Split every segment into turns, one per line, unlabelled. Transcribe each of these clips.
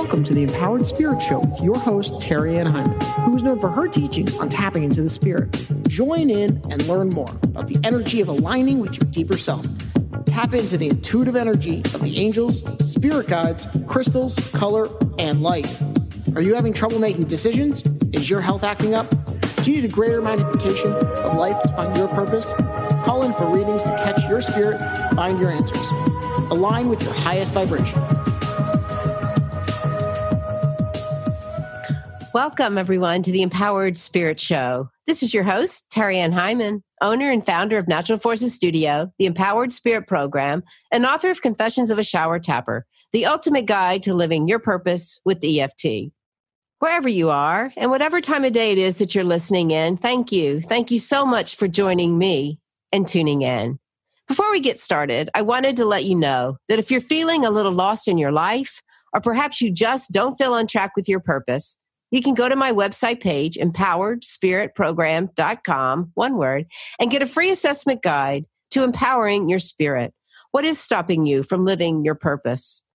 Welcome to the Empowered Spirit Show with your host, Terry Ann Hyman, who is known for her teachings on tapping into the spirit. Join in and learn more about the energy of aligning with your deeper self. Tap into the intuitive energy of the angels, spirit guides, crystals, color, and light. Are you having trouble making decisions? Is your health acting up? Do you need a greater magnification of life to find your purpose? Call in for readings to catch your spirit and find your answers. Align with your highest vibration.
Welcome, everyone, to the Empowered Spirit Show. This is your host, Terry Ann Hyman, owner and founder of Natural Forces Studio, the Empowered Spirit Program, and author of Confessions of a Shower Tapper, the ultimate guide to living your purpose with EFT. Wherever you are, and whatever time of day it is that you're listening in, thank you. Thank you so much for joining me and tuning in. Before we get started, I wanted to let you know that if you're feeling a little lost in your life, or perhaps you just don't feel on track with your purpose, you can go to my website page, empoweredspiritprogram.com, one word, and get a free assessment guide to empowering your spirit. What is stopping you from living your purpose?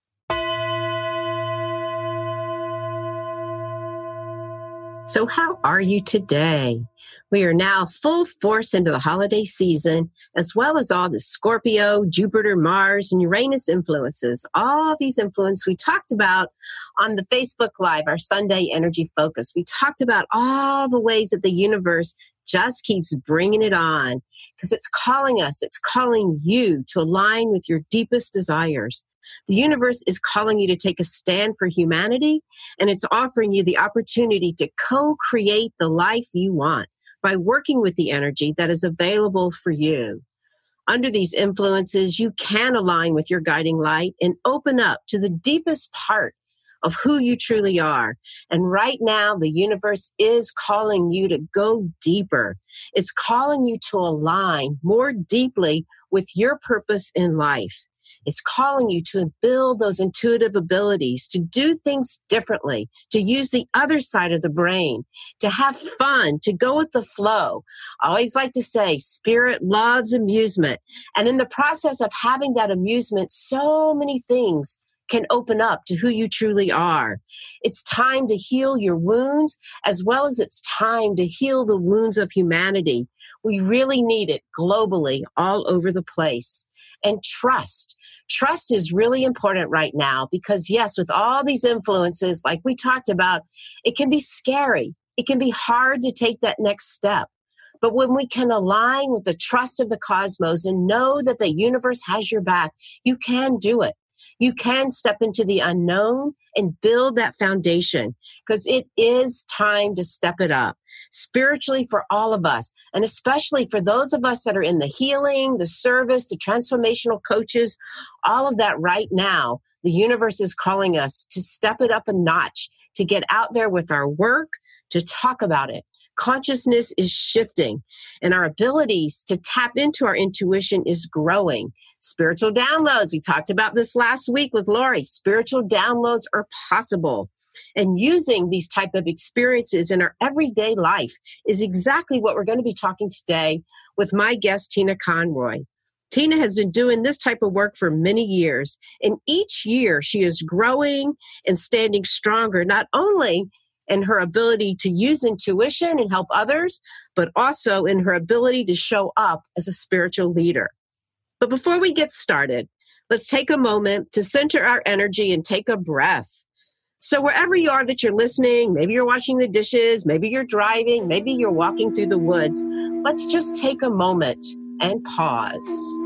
So how are you today? We are now full force into the holiday season, as well as all the Scorpio, Jupiter, Mars, and Uranus influences. All these influences we talked about on the Facebook Live, our Sunday Energy Focus. We talked about all the ways that the universe just keeps bringing it on because it's calling us, it's calling you to align with your deepest desires. The universe is calling you to take a stand for humanity, and it's offering you the opportunity to co-create the life you want by working with the energy that is available for you. Under these influences, you can align with your guiding light and open up to the deepest part of who you truly are. And right now, the universe is calling you to go deeper. It's calling you to align more deeply with your purpose in life. It's calling you to build those intuitive abilities, to do things differently, to use the other side of the brain, to have fun, to go with the flow. I always like to say, spirit loves amusement. And in the process of having that amusement, so many things can open up to who you truly are. It's time to heal your wounds, as well as it's time to heal the wounds of humanity. We really need it globally, all over the place. And trust. Trust is really important right now because, yes, with all these influences, like we talked about, it can be scary. It can be hard to take that next step. But when we can align with the trust of the cosmos and know that the universe has your back, you can do it. You can step into the unknown and build that foundation because it is time to step it up spiritually for all of us. And especially for those of us that are in the healing, the service, the transformational coaches, all of that right now, the universe is calling us to step it up a notch, to get out there with our work, to talk about it. Consciousness is shifting and our abilities to tap into our intuition is growing. Spiritual downloads. We talked about this last week with Lori. Spiritual downloads are possible. And using these type of experiences in our everyday life is exactly what we're going to be talking today with my guest, Tina Conroy. Tina has been doing this type of work for many years. And each year she is growing and standing stronger, not only in her ability to use intuition and help others, but also in her ability to show up as a spiritual leader. But before we get started, let's take a moment to center our energy and take a breath. So wherever you are that you're listening, maybe you're washing the dishes, maybe you're driving, maybe you're walking through the woods, let's just take a moment and pause.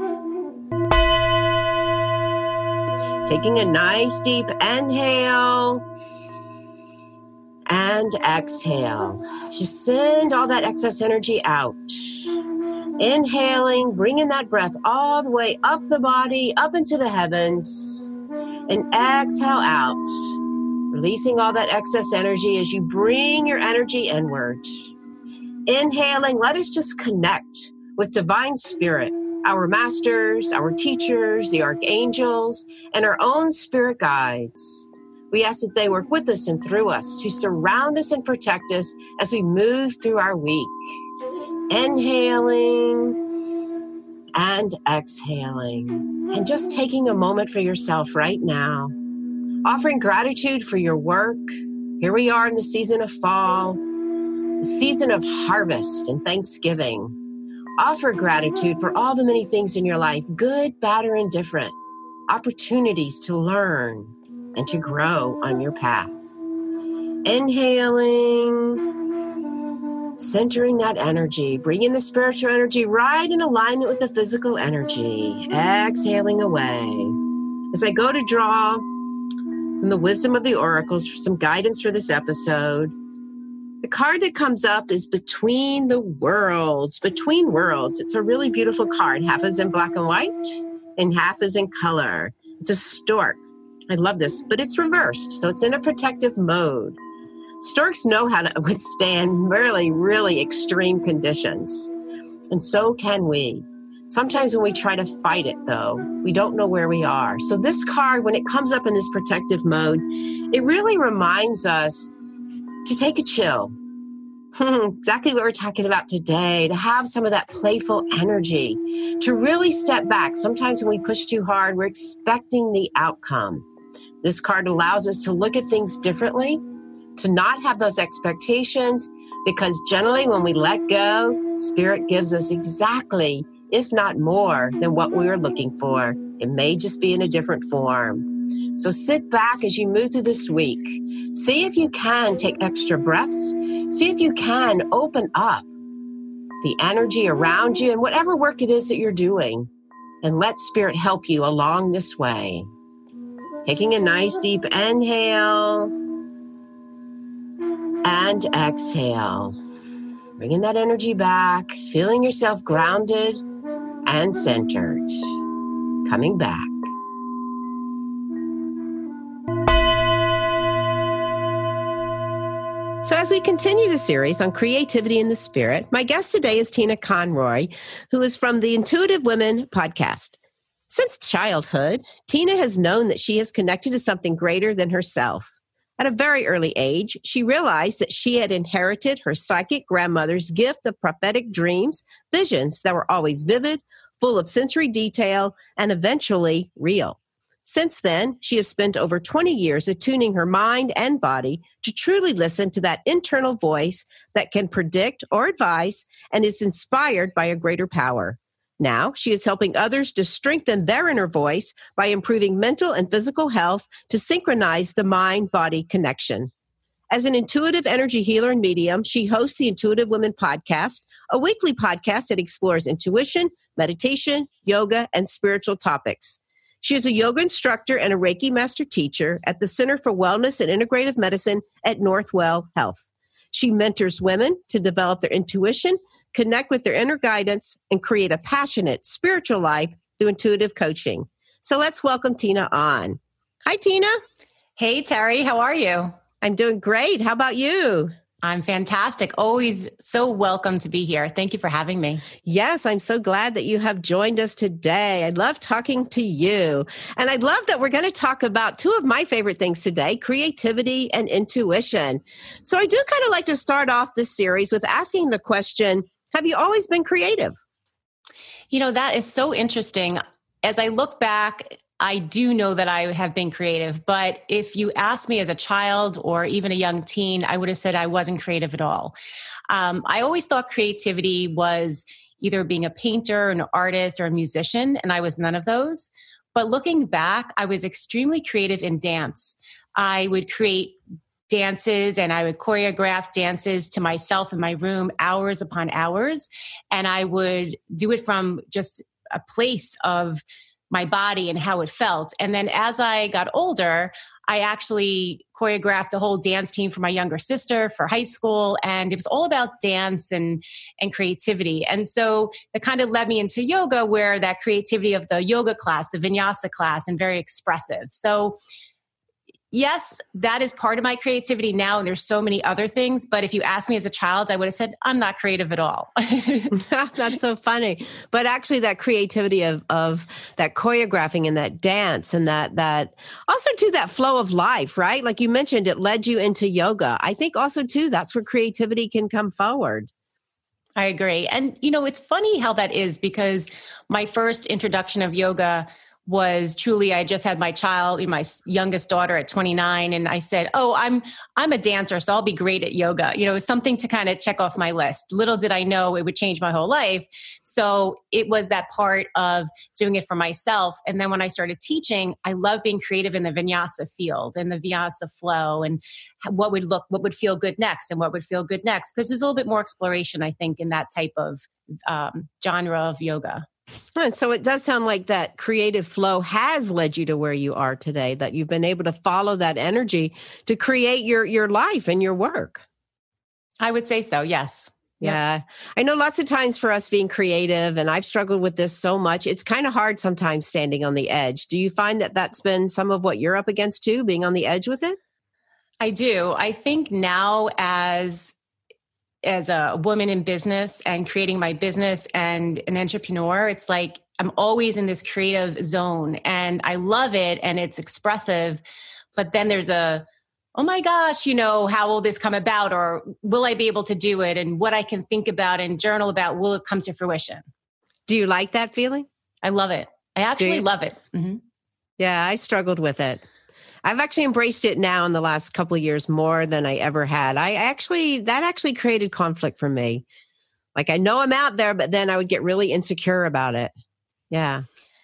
Taking a nice deep inhale and exhale. Just send all that excess energy out. Inhaling, bringing that breath all the way up the body, up into the heavens, and exhale out. Releasing all that excess energy as you bring your energy inward. Inhaling, let us just connect with divine spirit, our masters, our teachers, the archangels, and our own spirit guides. We ask that they work with us and through us to surround us and protect us as we move through our week. Inhaling and exhaling. And just taking a moment for yourself right now. offering gratitude for your work. Here we are in the season of fall, the season of harvest and Thanksgiving. Offer gratitude for all the many things in your life, good, bad, or indifferent, opportunities to learn and to grow on your path. Inhaling, centering that energy, bringing the spiritual energy right in alignment with the physical energy. Exhaling away. As I go to draw from the wisdom of the oracles for some guidance for this episode, the card that comes up is Between the Worlds. Between Worlds. It's a really beautiful card. Half is in black and white and half is in color. It's a stork. I love this, but it's reversed, so it's in a protective mode. Storks know how to withstand really, really extreme conditions, and so can we. Sometimes when we try to fight it, though, we don't know where we are. So this card, when it comes up in this protective mode, it really reminds us to take a chill. Exactly what we're talking about today, to have some of that playful energy, to really step back. Sometimes when we push too hard, we're expecting the outcome. This card allows us to look at things differently, to not have those expectations, because generally when we let go, Spirit gives us exactly, if not more, than what we were looking for. It may just be in a different form. So sit back as you move through this week. See if you can take extra breaths. See if you can open up the energy around you and whatever work it is that you're doing, and let Spirit help you along this way. Taking a nice deep inhale and exhale. Bringing that energy back, feeling yourself grounded and centered. Coming back. So as we continue the series on creativity in the spirit, my guest today is Tina Conroy, who is from the Intuitive Women podcast. Since childhood, Tina has known that she is connected to something greater than herself. At a very early age, she realized that she had inherited her psychic grandmother's gift of prophetic dreams, visions that were always vivid, full of sensory detail, and eventually real. Since then, she has spent over 20 years attuning her mind and body to truly listen to that internal voice that can predict or advise and is inspired by a greater power. Now, she is helping others to strengthen their inner voice by improving mental and physical health to synchronize the mind-body connection. As an intuitive energy healer and medium, she hosts the Intuitive Women podcast, a weekly podcast that explores intuition, meditation, yoga, and spiritual topics. She is a yoga instructor and a Reiki master teacher at the Center for Wellness and Integrative Medicine at Northwell Health. She mentors women to develop their intuition, connect with their inner guidance, and create a passionate spiritual life through intuitive coaching. So let's welcome Tina on. Hi, Tina.
Hey, Terry. How are you?
I'm doing great. How about you?
I'm fantastic. Always so welcome to be here. Thank you for having me.
Yes, I'm so glad that you have joined us today. I love talking to you. And I love that we're going to talk about two of my favorite things today, creativity and intuition. So I do kind of like to start off this series with asking the question, have you always been creative?
You know, that is so interesting. As I look back, I do know that I have been creative, but if you asked me as a child or even a young teen, I would have said I wasn't creative at all. I always thought creativity was either being a painter, an artist, or a musician, and I was none of those. But looking back, I was extremely creative in dance. I would create dances and I would choreograph dances to myself in my room hours upon hours. And I would do it from just a place of my body and how it felt. And then as I got older, I actually choreographed a whole dance team for my younger sister for high school. And it was all about dance and creativity. And so it kind of led me into yoga, where that creativity of the yoga class, the vinyasa class, and very expressive. So yes, that is part of my creativity now. And there's so many other things. But if you asked me as a child, I would have said, I'm not creative at all.
That's so funny. But actually that creativity of that choreographing and that dance and that also too, that flow of life, right? Like you mentioned, it led you into yoga. I think also too, that's where creativity can come forward.
I agree. And, you know, it's funny how that is, because my first introduction of yoga was truly, I just had my child, my youngest daughter at 29. And I said, oh, I'm a dancer, so I'll be great at yoga. You know, something to kind of check off my list. Little did I know it would change my whole life. So it was that part of doing it for myself. And then when I started teaching, I love being creative in the vinyasa field and the vinyasa flow and what would feel good next and what would feel good next. Because there's a little bit more exploration, I think, in that type of genre of yoga.
And so it does sound like that creative flow has led you to where you are today, that you've been able to follow that energy to create your life and your work.
I would say so. Yes.
Yeah. I know lots of times for us being creative, and I've struggled with this so much, it's kind of hard sometimes standing on the edge. Do you find that that's been some of what you're up against too, being on the edge with it?
I do. I think now as a woman in business and creating my business and an entrepreneur, it's like I'm always in this creative zone and I love it and it's expressive. But then there's oh my gosh, how will this come about? Or will I be able to do it? And what I can think about and journal about, will it come to fruition?
Do you like that feeling? I
love it. I actually love it. Mm-hmm.
Yeah, I struggled with it. I've actually embraced it now in the last couple of years more than I ever had. That actually created conflict for me. Like I know I'm out there, but then I would get really insecure about it. Yeah.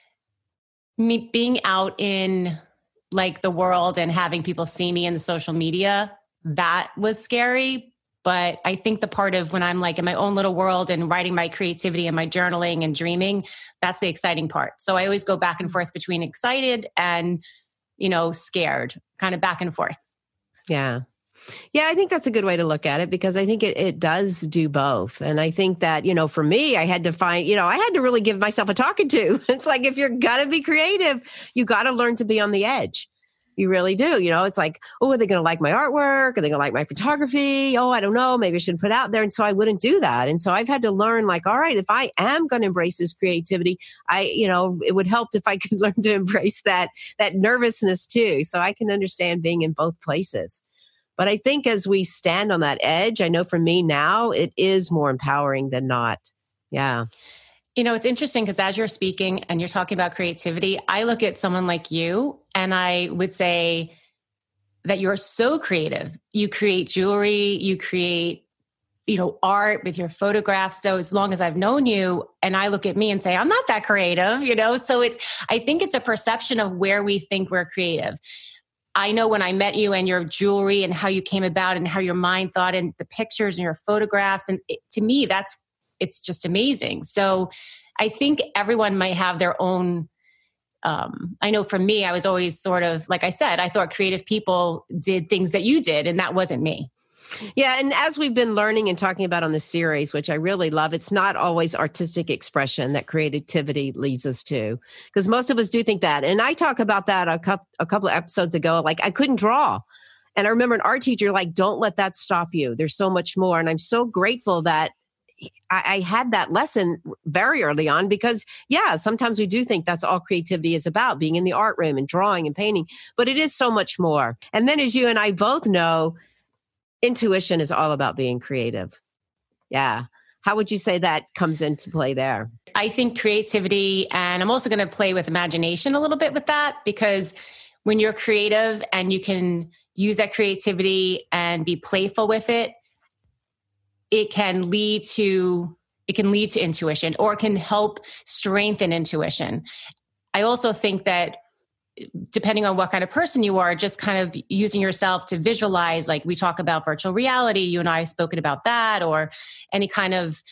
Me being out in like the world and having people see me in the social media, that was scary. But I think the part of when I'm like in my own little world and writing my creativity and my journaling and dreaming, that's the exciting part. So I always go back and forth between excited and scared, kind of back and forth.
Yeah. Yeah, I think that's a good way to look at it because I think it does do both. And I think that, for me, I had to find, I had to really give myself a talking to. It's like, if you're going to be creative, you got to learn to be on the edge. You really do. It's like, oh, are they going to like my artwork? Are they going to like my photography? Oh, I don't know. Maybe I shouldn't put it out there. And so I wouldn't do that. And so I've had to learn like, all right, if I am going to embrace this creativity, it would help if I could learn to embrace that nervousness too. So I can understand being in both places. But I think as we stand on that edge, I know for me now, it is more empowering than not. Yeah.
It's interesting because as you're speaking and you're talking about creativity, I look at someone like you and I would say that you're so creative. You create jewelry, you create, art with your photographs. So as long as I've known you and I look at me and say, I'm not that creative, so I think it's a perception of where we think we're creative. I know when I met you and your jewelry and how you came about and how your mind thought and the pictures and your photographs. And to me, it's just amazing. So I think everyone might have their own, I know for me, I was always sort of, like I said, I thought creative people did things that you did, and that wasn't me.
Yeah. And as we've been learning and talking about on this series, which I really love, it's not always artistic expression that creativity leads us to, because most of us do think that. And I talk about that a couple of episodes ago, like I couldn't draw. And I remember an art teacher, like, don't let that stop you. There's so much more. And I'm so grateful that I had that lesson very early on because, yeah, sometimes we do think that's all creativity is about, being in the art room and drawing and painting, but it is so much more. And then as you and I both know, intuition is all about being creative. Yeah. How would you say that comes into play there?
I think creativity, and I'm also going to play with imagination a little bit with that, because when you're creative and you can use that creativity and be playful with it, it can lead to intuition, or it can help strengthen intuition. I also think that depending on what kind of person you are, just kind of using yourself to visualize, like we talk about virtual reality, you and I have spoken about that, or any kind of,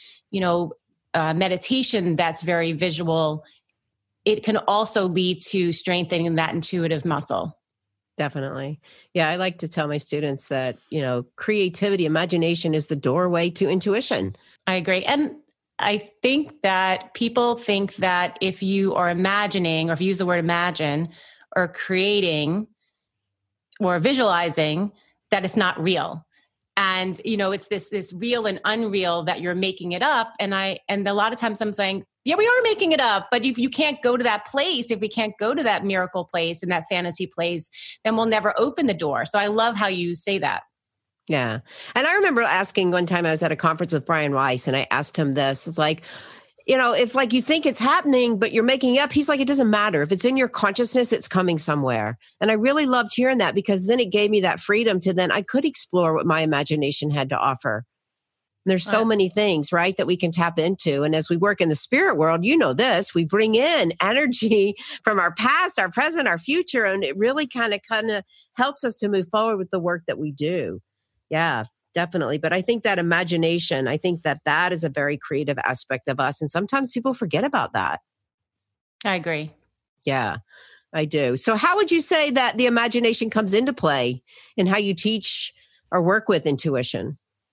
meditation that's very visual, it can also lead to strengthening that intuitive muscle.
Definitely. Yeah. I like to tell my students that, creativity, imagination is the doorway to intuition.
I agree. And I think that people think that if you are imagining, or if you use the word imagine, or creating or visualizing, that it's not real. And, it's this real and unreal that you're making it up. And a lot of times I'm saying, yeah, we are making it up, but if you can't go to that place, if we can't go to that miracle place and that fantasy place, then we'll never open the door. So I love how you say that.
Yeah. And I remember asking one time, I was at a conference with Brian Weiss, and I asked him this. It's like, if like you think it's happening, but you're making it up, he's like, it doesn't matter. If it's in your consciousness, it's coming somewhere. And I really loved hearing that, because then it gave me that freedom to then I could explore what my imagination had to offer. And there's so many things, right, that we can tap into. And as we work in the spirit world, this, we bring in energy from our past, our present, our future. And it really kind of helps us to move forward with the work that we do. Yeah. Definitely. But I think that imagination, I think that is a very creative aspect of us. And sometimes people forget about that.
I agree.
Yeah, I do. So how would you say that the imagination comes into play in how you teach or work with intuition?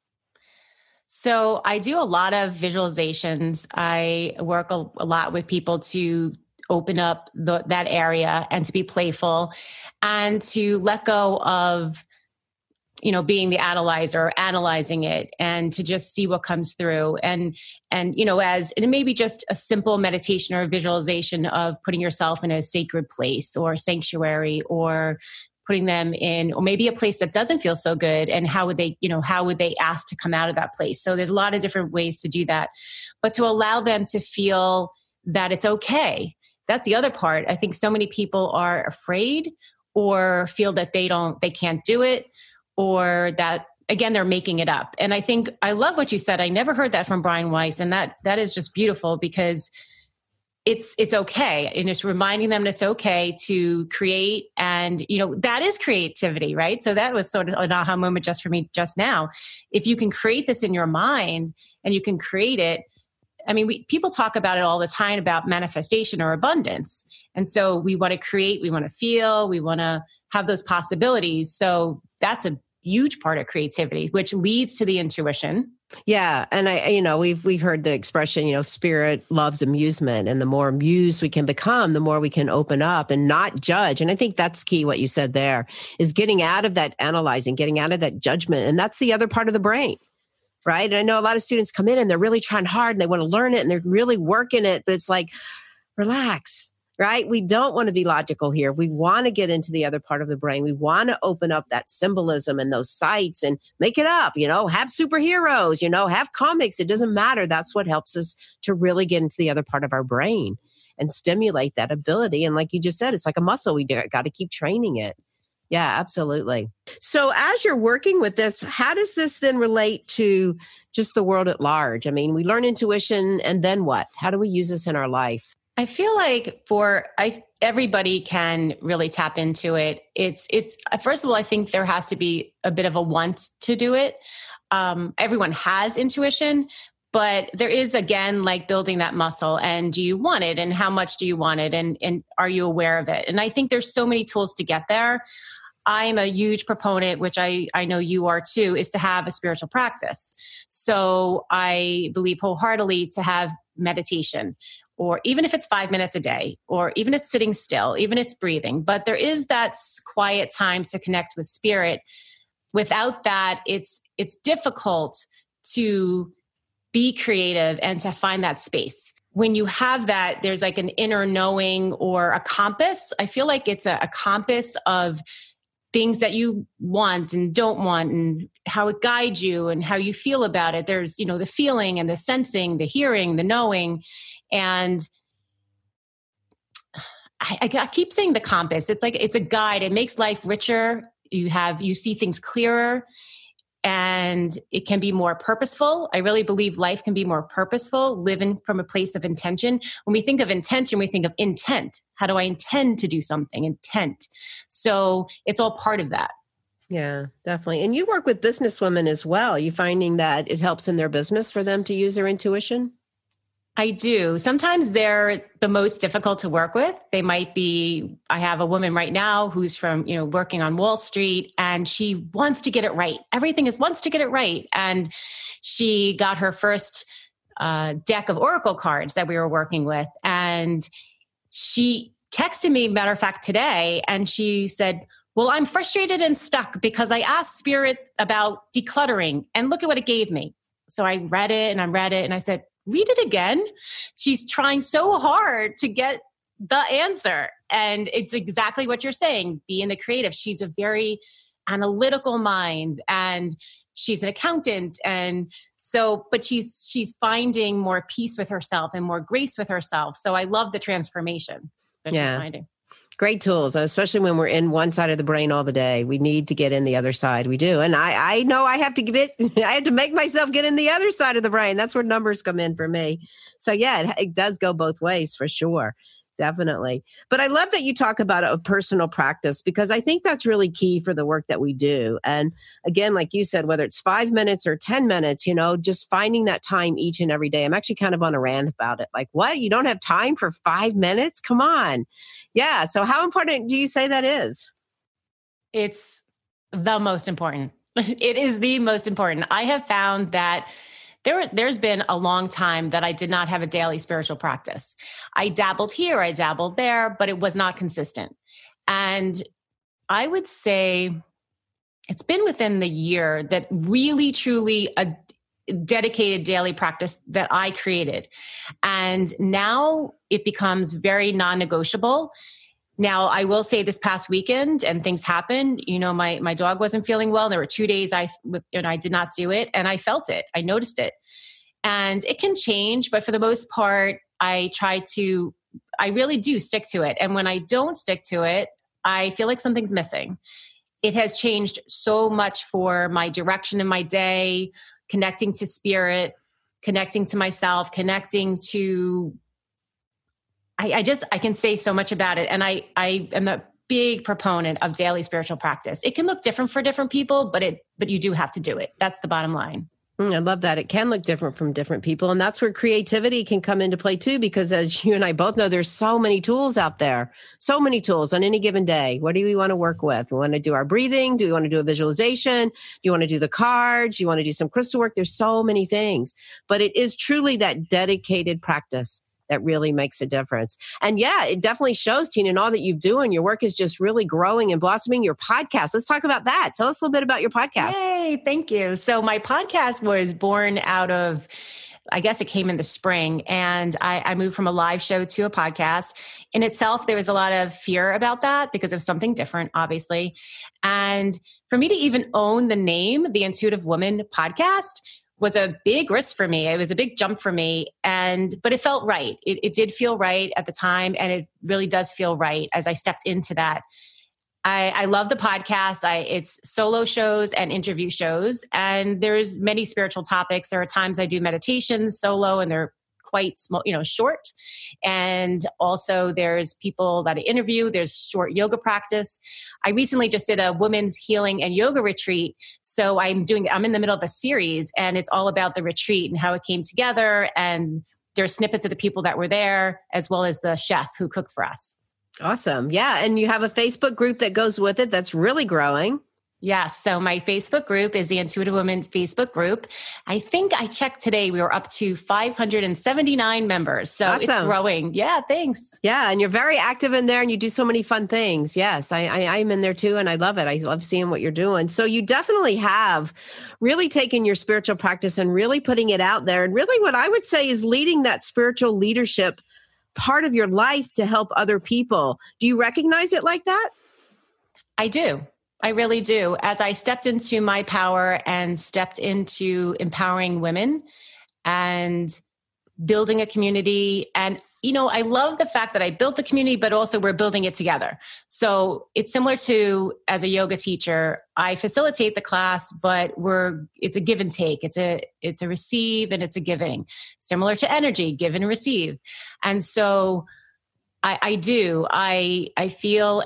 So I do a lot of visualizations. I work a lot with people to open up that area and to be playful and to let go of being the analyzer, analyzing it, and to just see what comes through. And it may be just a simple meditation or a visualization of putting yourself in a sacred place or sanctuary, or putting them in, or maybe a place that doesn't feel so good. And how would they ask to come out of that place? So there's a lot of different ways to do that, but to allow them to feel that it's okay. That's the other part. I think so many people are afraid or feel that they can't do it, or that, again, they're making it up. And I think I love what you said. I never heard that from Brian Weiss. And that is just beautiful, because it's okay. And it's reminding them that it's okay to create. And, that is creativity, right? So that was sort of an aha moment just for me just now. If you can create this in your mind and you can create it, I mean, people talk about it all the time about manifestation or abundance. And so we want to create, we want to feel, we want to have those possibilities. So that's a huge part of creativity, which leads to the intuition.
Yeah. And we've heard the expression, spirit loves amusement, and the more amused we can become, the more we can open up and not judge. And I think that's key. What you said there is getting out of that analyzing, getting out of that judgment. And that's the other part of the brain. Right. And I know a lot of students come in and they're really trying hard and they want to learn it and they're really working it, but it's like, relax. Right? We don't want to be logical here. We want to get into the other part of the brain. We want to open up that symbolism and those sites and make it up, have superheroes, have comics. It doesn't matter. That's what helps us to really get into the other part of our brain and stimulate that ability. And like you just said, it's like a muscle. We got to keep training it. Yeah, absolutely. So as you're working with this, how does this then relate to just the world at large? I mean, we learn intuition, and then what? How do we use this in our life?
I feel like everybody can really tap into it. It's first of all, I think there has to be a bit of a want to do it. Everyone has intuition, but there is, again, like building that muscle. And do you want it? And how much do you want it? And are you aware of it? And I think there's so many tools to get there. I'm a huge proponent, which I know you are too, is to have a spiritual practice. So I believe wholeheartedly to have meditation, or even if it's 5 minutes a day, or even it's sitting still, even it's breathing. But there is that quiet time to connect with spirit. Without that, it's difficult to be creative and to find that space. When you have that, there's like an inner knowing or a compass. I feel like it's a compass of things that you want and don't want, and how it guides you and how you feel about it. There's, the feeling and the sensing, the hearing, the knowing. And I keep saying the compass. It's like, it's a guide. It makes life richer. You see things clearer, and it can be more purposeful. I really believe life can be more purposeful, living from a place of intention. When we think of intention, we think of intent. How do I intend to do something? Intent. So it's all part of that.
Yeah, definitely. And you work with businesswomen as well. Are you finding that it helps in their business for them to use their intuition?
I do. Sometimes they're the most difficult to work with. I have a woman right now who's from, working on Wall Street, and she wants to get it right. Everything wants to get it right. And she got her first deck of Oracle cards that we were working with. And she texted me, matter of fact, today, and she said, well, I'm frustrated and stuck because I asked Spirit about decluttering, and look at what it gave me. So I read it and I said, read it again. She's trying so hard to get the answer. And it's exactly what you're saying, be in the creative. She's a very analytical mind, and she's an accountant. And so, but she's finding more peace with herself and more grace with herself. So I love the transformation that she's finding.
Great tools, especially when we're in one side of the brain all the day. We need to get in the other side. We do. And I know I have to make myself get in the other side of the brain. That's where numbers come in for me. So yeah, it does go both ways for sure. Definitely. But I love that you talk about a personal practice, because I think that's really key for the work that we do. And again, like you said, whether it's 5 minutes or 10 minutes, just finding that time each and every day. I'm actually kind of on a rant about it. Like, what? You don't have time for 5 minutes? Come on. Yeah. So how important do you say that is?
It's the most important. It is the most important. I have found that there's been a long time that I did not have a daily spiritual practice. I dabbled here, I dabbled there, but it was not consistent. And I would say it's been within the year that really, truly a dedicated daily practice that I created. And now it becomes very non-negotiable. Now, I will say this past weekend, and things happened, my dog wasn't feeling well. There were 2 days I did not do it, and I felt it. I noticed it. And it can change, but for the most part, I really do stick to it. And when I don't stick to it, I feel like something's missing. It has changed so much for my direction in my day, connecting to spirit, connecting to myself, connecting to I can say so much about it. And I am a big proponent of daily spiritual practice. It can look different for different people, but you do have to do it. That's the bottom line.
I love that. It can look different from different people. And that's where creativity can come into play too, because as you and I both know, there's so many tools out there, so many tools on any given day. What do we want to work with? We want to do our breathing. Do we want to do a visualization? Do you want to do the cards? Do you want to do some crystal work? There's so many things, but it is truly that dedicated practice that really makes a difference. And yeah, it definitely shows, Tina, in all that you're doing. Your work is just really growing and blossoming. Your podcast, let's talk about that. Tell us a little bit about your podcast.
Yay, thank you. So my podcast was born out of, I guess it came in the spring, and I moved from a live show to a podcast. In itself, there was a lot of fear about that because of something different, obviously. And for me to even own the name, the Intuitive Woman Podcast, was a big risk for me. It was a big jump for me. But it felt right. It did feel right at the time. And it really does feel right as I stepped into that. I love the podcast. It's solo shows and interview shows. And there's many spiritual topics. There are times I do meditations solo, and they're quite small, short. And also there's people that I interview. There's short yoga practice. I recently just did a women's healing and yoga retreat. So I'm in the middle of a series, and it's all about the retreat and how it came together. And there's snippets of the people that were there, as well as the chef who cooked for us.
Awesome. Yeah. And you have a Facebook group that goes with it that's really growing.
Yes. So my Facebook group is the Intuitive Women Facebook group. I think I checked today, we were up to 579 members. So Awesome. It's growing. Yeah. Thanks.
Yeah. And you're very active in there, and you do so many fun things. Yes. I'm in there too. And I love it. I love seeing what you're doing. So you definitely have really taken your spiritual practice and really putting it out there. And really what I would say is leading that spiritual leadership part of your life to help other people. Do you recognize it like that?
I do. I really do. As I stepped into my power and stepped into empowering women and building a community. And, I love the fact that I built the community, but also we're building it together. So it's similar to, as a yoga teacher, I facilitate the class, but it's a give and take. It's a receive and it's a giving, similar to energy, give and receive. And so I feel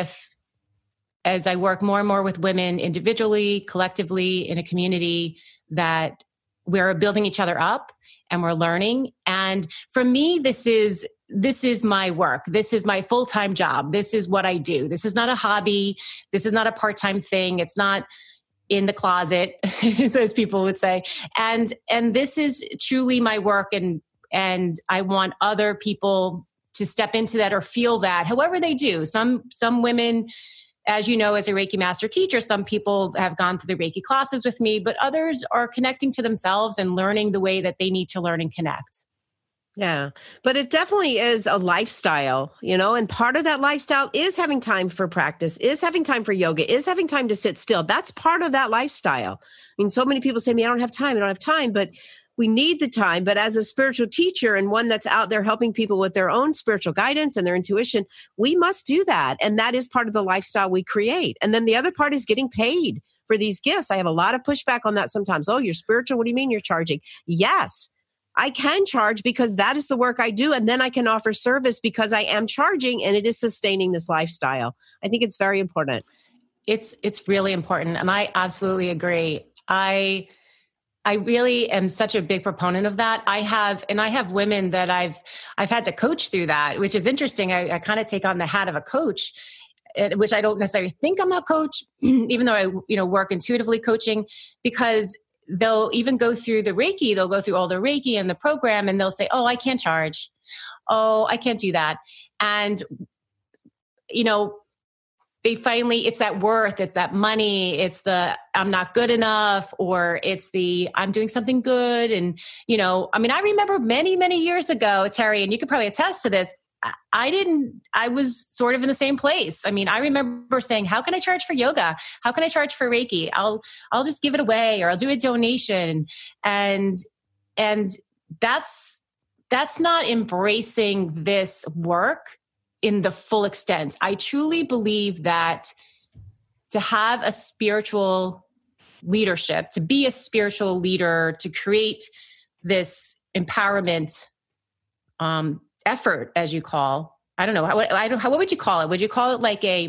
as I work more and more with women individually, collectively, in a community, that we're building each other up and we're learning. And for me, this is my work. This is my full-time job. This is what I do. This is not a hobby. This is not a part-time thing. It's not in the closet, as people would say. And this is truly my work. And I want other people to step into that or feel that, however they do. Some women, as you know, as a Reiki master teacher, some people have gone through the Reiki classes with me, but others are connecting to themselves and learning the way that they need to learn and connect.
Yeah, but it definitely is a lifestyle, and part of that lifestyle is having time for practice, is having time for yoga, is having time to sit still. That's part of that lifestyle. I mean, so many people say to me, I don't have time, but we need the time. But as a spiritual teacher and one that's out there helping people with their own spiritual guidance and their intuition, we must do that. And that is part of the lifestyle we create. And then the other part is getting paid for these gifts. I have a lot of pushback on that sometimes. Oh, you're spiritual. What do you mean you're charging? Yes. I can charge because that is the work I do. And then I can offer service because I am charging and it is sustaining this lifestyle. I think it's very important.
It's really important. And I absolutely agree. I really am such a big proponent of that. I have women that I've had to coach through that, which is interesting. I kind of take on the hat of a coach, which I don't necessarily think I'm a coach, even though I, work intuitively coaching, because they'll even go through the Reiki. They'll go through all the Reiki and the program and they'll say, oh, I can't charge. Oh, I can't do that. And, they finally, it's that worth, it's that money, it's the, I'm not good enough, or it's the, I'm doing something good. And, I remember many, many years ago, Terry, and you could probably attest to this. I was sort of in the same place. I remember saying, how can I charge for yoga? How can I charge for Reiki? I'll just give it away, or I'll do a donation. And that's not embracing this work in the full extent. I truly believe that to have a spiritual leadership, to be a spiritual leader, to create this empowerment, effort, as you call, I don't know. What would you call it? Would you call it like I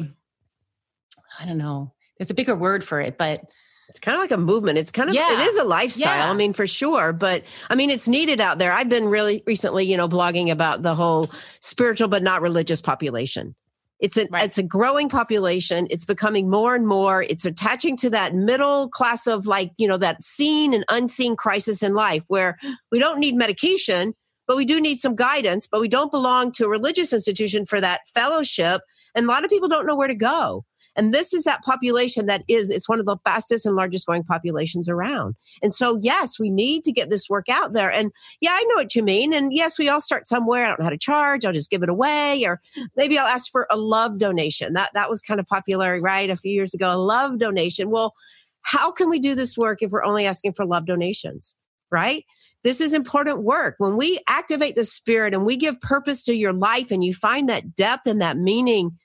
don't know. There's a bigger word for it, but
it's kind of like a movement. It's kind of, It is a lifestyle.
Yeah.
For sure. But it's needed out there. I've been really recently, blogging about the whole spiritual, but not religious population. It's a growing population. It's becoming more and more. It's attaching to that middle class of that seen and unseen crisis in life where we don't need medication, but we do need some guidance, but we don't belong to a religious institution for that fellowship. And a lot of people don't know where to go. And this is that population it's one of the fastest and largest growing populations around. And so, yes, we need to get this work out there. And yeah, I know what you mean. And yes, we all start somewhere. I don't know how to charge. I'll just give it away. Or maybe I'll ask for a love donation. That was kind of popular, right? A few years ago, a love donation. Well, how can we do this work if we're only asking for love donations, right? This is important work. When we activate the spirit and we give purpose to your life and you find that depth and that meaning,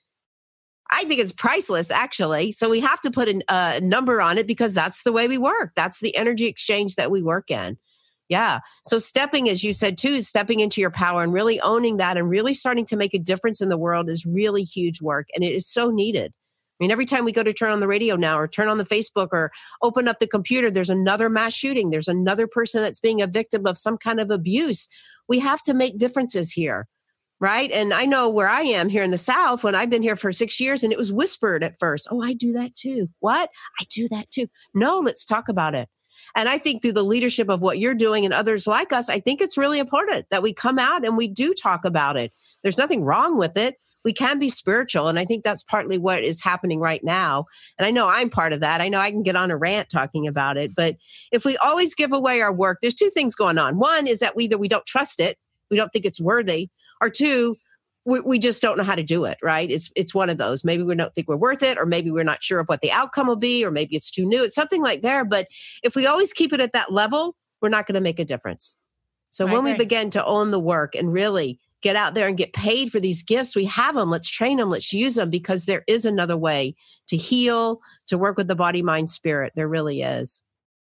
I think it's priceless, actually. So we have to put a number on it because that's the way we work. That's the energy exchange that we work in. Yeah. So stepping, as you said too, is stepping into your power and really owning that and really starting to make a difference in the world is really huge work. And it is so needed. Every time we go to turn on the radio now or turn on the Facebook or open up the computer, there's another mass shooting. There's another person that's being a victim of some kind of abuse. We have to make differences here. Right. And I know where I am here in the South when I've been here for 6 years and it was whispered at first. Oh, I do that too. What? I do that too. No, let's talk about it. And I think through the leadership of what you're doing and others like us, I think it's really important that we come out and we do talk about it. There's nothing wrong with it. We can be spiritual. And I think that's partly what is happening right now. And I know I'm part of that. I know I can get on a rant talking about it. But if we always give away our work, there's two things going on. One is that either we don't trust it, we don't think it's worthy, or two, we just don't know how to do it, right? It's one of those. Maybe we don't think we're worth it, or maybe we're not sure of what the outcome will be, or maybe it's too new. It's something like there. But if we always keep it at that level, we're not going to make a difference. So when we begin to own the work and really get out there and get paid for these gifts, we have them. Let's train them. Let's use them because there is another way to heal, to work with the body, mind, spirit. There really is.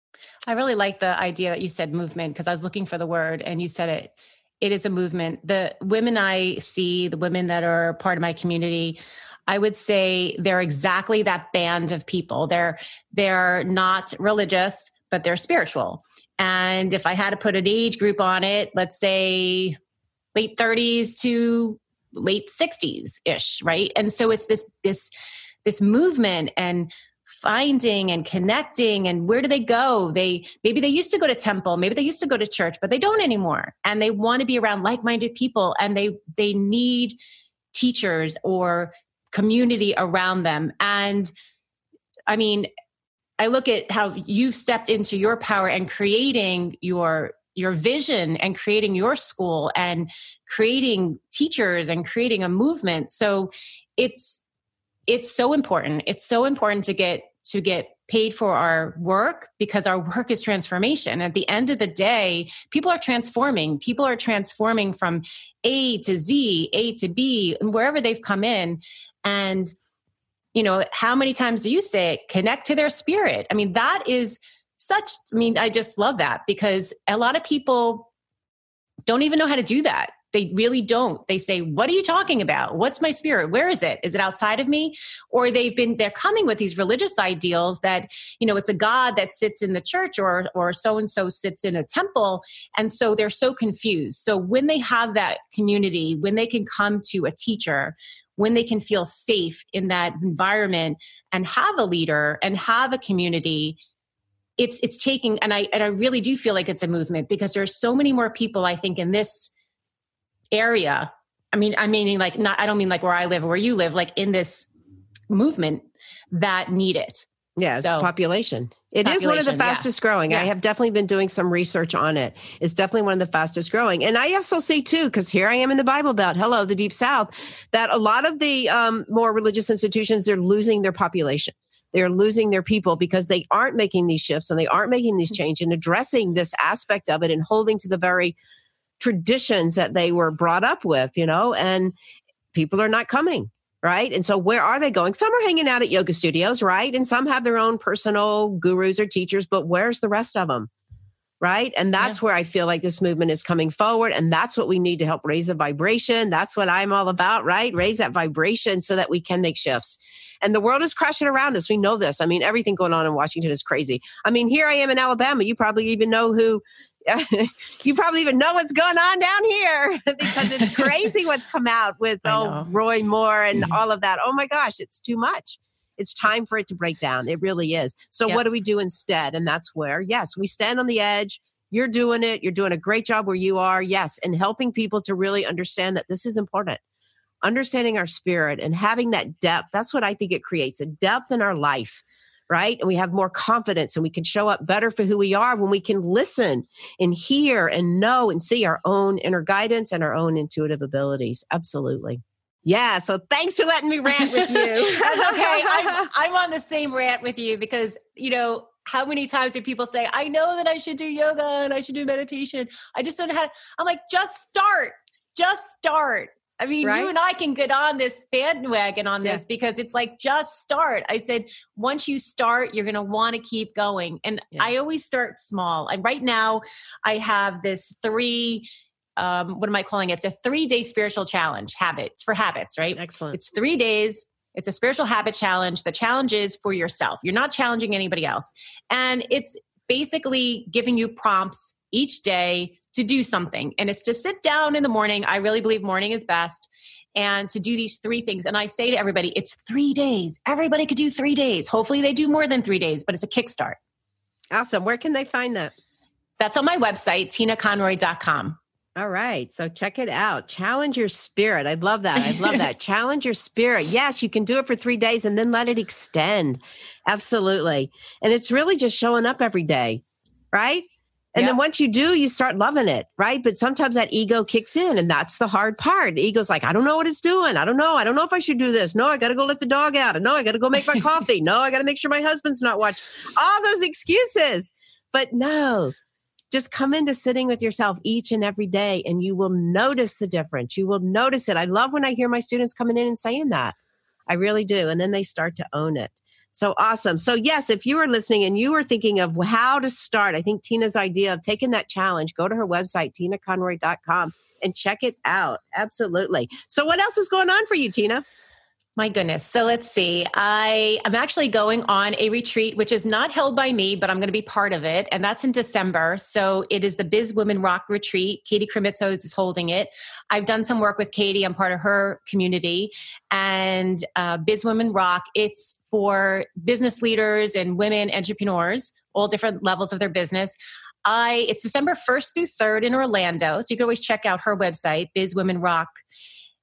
I really like the idea that you said movement because I was looking for the word and you said it. It is a movement. The women I see, the women that are part of my community, I would say they're exactly that band of people. They're not religious, but they're spiritual. And if I had to put an age group on it, let's say late 30s to late 60s-ish, right? And so it's this movement and finding and connecting and where do they go? Maybe they used to go to temple, maybe they used to go to church, but they don't anymore. And they want to be around like-minded people and they need teachers or community around them. And I look at how you stepped into your power and creating your your vision and creating your school and creating teachers and creating a movement. So it's so important. It's so important to get paid for our work, because our work is transformation. At the end of the day, people are transforming. People are transforming from A to Z, A to B, and wherever they've come in. And, how many times do you say it? Connect to their spirit. I mean, that is I just love that, because a lot of people don't even know how to do that. They really don't. They say, what are you talking about? What's my spirit? Where is it? Is it outside of me? Or they're coming with these religious ideals that, it's a God that sits in the church or so-and-so sits in a temple. And so they're so confused. So when they have that community, when they can come to a teacher, when they can feel safe in that environment and have a leader and have a community, it's taking, and I really do feel like it's a movement, because there's so many more people, I think, in this area. I don't mean like where I live or where you live, like in this movement that need it.
Yeah, it's population. It is one of the fastest growing. Yeah. I have definitely been doing some research on it. It's definitely one of the fastest growing. And I also see too, because here I am in the Bible Belt, hello, the Deep South, that a lot of the more religious institutions, they're losing their population. They're losing their people because they aren't making these shifts and they aren't making these changes and addressing this aspect of it and holding to the very traditions that they were brought up with, and people are not coming, right? And so where are they going? Some are hanging out at yoga studios, right? And some have their own personal gurus or teachers, but where's the rest of them, right? And that's where I feel like this movement is coming forward. And that's what we need to help raise the vibration. That's what I'm all about, right? Raise that vibration so that we can make shifts. And the world is crashing around us. We know this. I mean, everything going on in Washington is crazy. I mean, here I am in Alabama. You probably even know what's going on down here, because it's crazy what's come out with Roy Moore and all of that. Oh my gosh, it's too much. It's time for it to break down. It really is. So what do we do instead? And that's where, yes, we stand on the edge. You're doing it. You're doing a great job where you are. Yes. And helping people to really understand that this is important. Understanding our spirit and having that depth. That's what I think it creates, a depth in our life. Right? And we have more confidence and we can show up better for who we are when we can listen and hear and know and see our own inner guidance and our own intuitive abilities. Absolutely. Yeah. So thanks for letting me rant with you.
That's okay. I'm on the same rant with you, because, how many times do people say, I know that I should do yoga and I should do meditation. I just don't know how to. I'm like, just start. I mean, right? You and I can get on this bandwagon on this because it's like, just start. I said, once you start, you're going to want to keep going. And I always start small. And right now I have this what am I calling it? It's a 3-day spiritual challenge, habits, right?
Excellent.
It's 3 days. It's a spiritual habit challenge. The challenge is for yourself. You're not challenging anybody else. And it's basically giving you prompts each day to do something. And it's to sit down in the morning. I really believe morning is best. And to do these 3 things. And I say to everybody, it's 3 days. Everybody could do 3 days. Hopefully they do more than 3 days, but it's a kickstart.
Awesome. Where can they find that?
That's on my website, tinaconroy.com.
All right. So check it out. Challenge your spirit. I love that. Challenge your spirit. Yes, you can do it for 3 days and then let it extend. Absolutely. And it's really just showing up every day, right? And then once you do, you start loving it, right? But sometimes that ego kicks in, and that's the hard part. The ego's like, I don't know what it's doing. I don't know if I should do this. No, I got to go let the dog out. No, I got to go make my coffee. No, I got to make sure my husband's not watching. All those excuses. But no, just come into sitting with yourself each and every day, and you will notice the difference. You will notice it. I love when I hear my students coming in and saying that. I really do. And then they start to own it. So awesome. So yes, if you are listening and you are thinking of how to start, I think Tina's idea of taking that challenge, go to her website, tinaconroy.com, and check it out. Absolutely. So what else is going on for you, Tina?
My goodness. So let's see. I am actually going on a retreat, which is not held by me, but I'm going to be part of it. And that's in December. So it is the Biz Women Rock Retreat. Katie Kremitzos is holding it. I've done some work with Katie. I'm part of her community. And Biz Women Rock, it's for business leaders and women entrepreneurs, all different levels of their business. It's December 1st through 3rd in Orlando. So you can always check out her website, Biz Women Rock.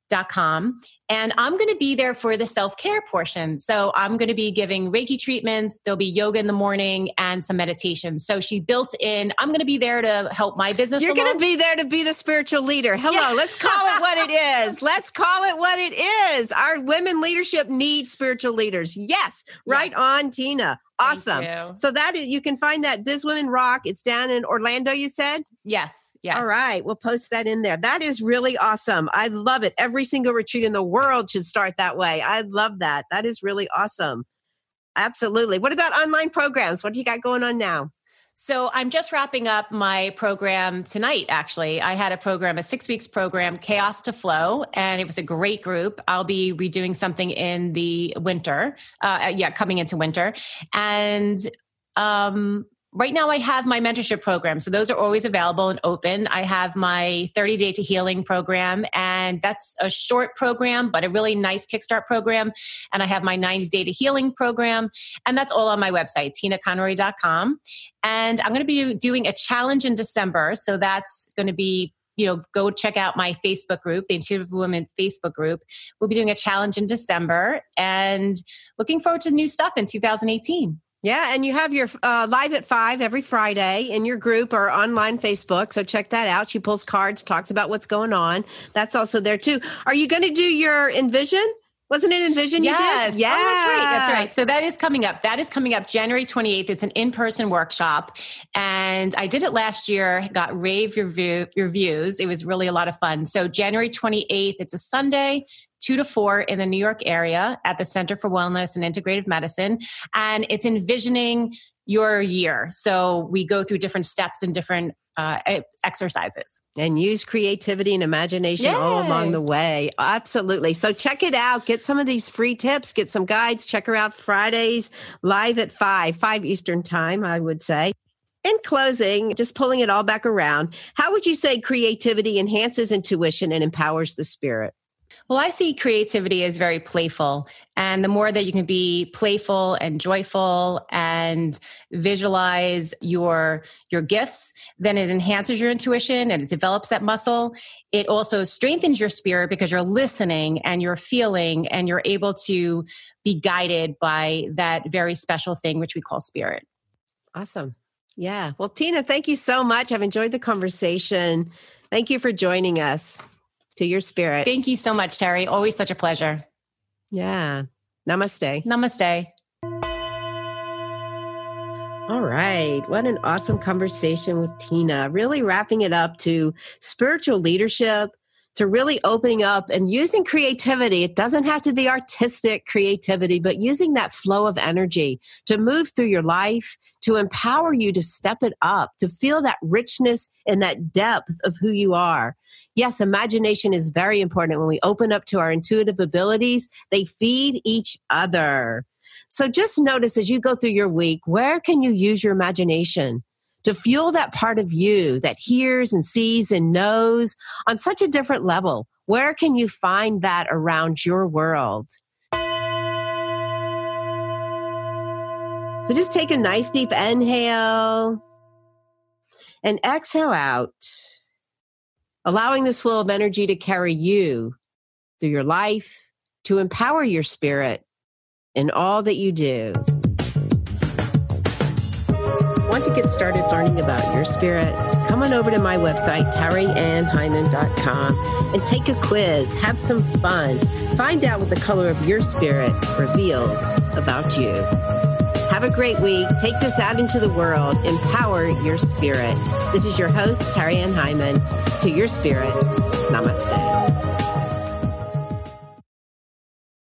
And I'm going to be there for the self-care portion. So I'm going to be giving Reiki treatments. There'll be yoga in the morning and some meditation. So she built in, I'm going to be there to help my business.
You're going to be there to be the spiritual leader. Hello, yeah. Let's call it what it is. Let's call it what it is. Our women leadership needs spiritual leaders. Yes. Right on, Tina. Awesome. So that is, you can find that Biz Women Rock. It's down in Orlando, you said?
Yes. Yes.
All right. We'll post that in there. That is really awesome. I love it. Every single retreat in the world should start that way. I love that. That is really awesome. Absolutely. What about online programs? What do you got going on now?
So I'm just wrapping up my program tonight, actually. I had a program, a 6 weeks program, Chaos to Flow, and it was a great group. I'll be redoing something in the winter, coming into winter. And right now I have my mentorship program. So those are always available and open. I have my 30-Day to Healing program, and that's a short program, but a really nice kickstart program. And I have my 90-Day to Healing program, and that's all on my website, tinaconroy.com. And I'm going to be doing a challenge in December. So that's going to be, go check out my Facebook group, the Intuitive Women Facebook group. We'll be doing a challenge in December and looking forward to new stuff in 2018.
Yeah, and you have your Live at 5 every Friday in your group or online Facebook. So check that out. She pulls cards, talks about what's going on. That's also there too. Are you going to do your Envision? Wasn't it Envision
yes.
you did? Yeah.
Oh, that's right. That's right. So that is coming up. That is coming up January 28th. It's an in-person workshop. And I did it last year, got rave reviews. It was really a lot of fun. So January 28th, it's a Sunday, 2 to 4 in the New York area at the Center for Wellness and Integrative Medicine. And it's envisioning your year. So we go through different steps and different exercises.
And use creativity and imagination all along the way. Absolutely. So check it out. Get some of these free tips. Get some guides. Check her out Fridays, live at 5 Eastern time, I would say. In closing, just pulling it all back around, how would you say creativity enhances intuition and empowers the spirit?
Well, I see creativity as very playful. And the more that you can be playful and joyful and visualize your gifts, then it enhances your intuition and it develops that muscle. It also strengthens your spirit because you're listening and you're feeling and you're able to be guided by that very special thing, which we call spirit.
Awesome. Yeah. Well, Tina, thank you so much. I've enjoyed the conversation. Thank you for joining us. To your spirit.
Thank you so much, Terry. Always such a pleasure.
Yeah. Namaste.
Namaste.
All right. What an awesome conversation with Tina. Really wrapping it up to spiritual leadership, to really opening up and using creativity. It doesn't have to be artistic creativity, but using that flow of energy to move through your life, to empower you to step it up, to feel that richness and that depth of who you are. Yes, imagination is very important. When we open up to our intuitive abilities, they feed each other. So just notice as you go through your week, where can you use your imagination to fuel that part of you that hears and sees and knows on such a different level? Where can you find that around your world? So just take a nice deep inhale and exhale out, allowing this flow of energy to carry you through your life, to empower your spirit in all that you do. Want to get started learning about your spirit? Come on over to my website, TerryAnnHyman.com, and take a quiz. Have some fun. Find out what the color of your spirit reveals about you. Have a great week. Take this out into the world. Empower your spirit. This is your host, Terry Ann Hyman. To your spirit, namaste.